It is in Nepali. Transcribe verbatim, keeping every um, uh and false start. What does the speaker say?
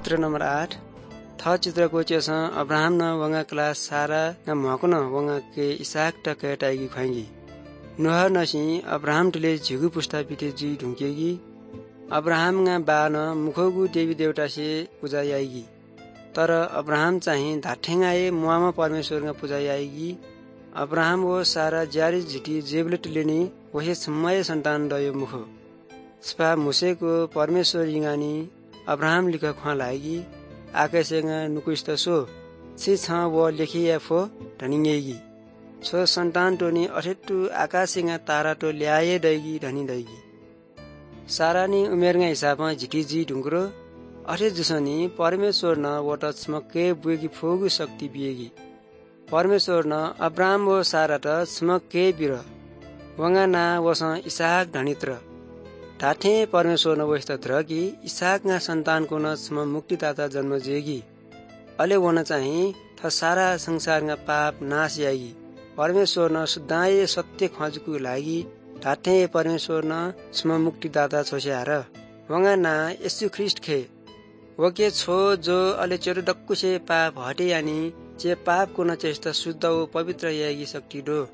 चित्र नंबर आठ था चित्र को चेसा अब्राहम न वंगा क्लास सारा न महकुन वंगा के इसाक टके टाइगी खुआएगी नुहर नसी अब्राहम टले झिगु पुस्ता पिटे जी ढुंकेगी अब्राहम न बा न मुखोगु देवी देवता से पूजा आएगी तर अब्राहम चाहिँ धाठेंगाए मुआमा परमेश्वर न पूजा आएगी अब्राहम वो सारा जारी झिटी जेबलेट लेनी वहे समय संतान रह्यो मुखो स्पा मुसेको परमेश्वर इंगानी अब्राहम लिख खुआ लाएगी आकाशेंग नुकुस्त सो छि छ वो लेखिया फो ढनिङेगी सो संतान टोनी अठेट्टु आकाशेंग तारा टो ल्याए दैगी ढनी दैगी सारानी उमेरगा हिसाबमा झिटी जी ढुङ्ग्रो अठे जुसनी परमेश्वर न वटा स्मक्के बुएगी फोगु शक्ति बिएगी परमेश्वर न अब्राहम वो सारा त स्मक्के बिर वंगा ना वस इसाक ढनित्र ढाठे परमेश्वर न वस्ता कि इसाकगा सन्तानको न स्म मुक्तिदाता जन्म जेगी अले वन चाहिँ थ सारा संसारगा पाप नाश यागी परमेश्वर न शुद्धाए सत्य खजुको लागि ढाठे परमेश्वर न स्म मुक्तिदाता छोस्यार वंगा ना यीशु ख्रिस्ट खे वके छो जो अले चेरो डक्कुसे पाप हटे यानी जे पाप को न चेष्टा शुद्ध व पवित्र यागी शक्ति दो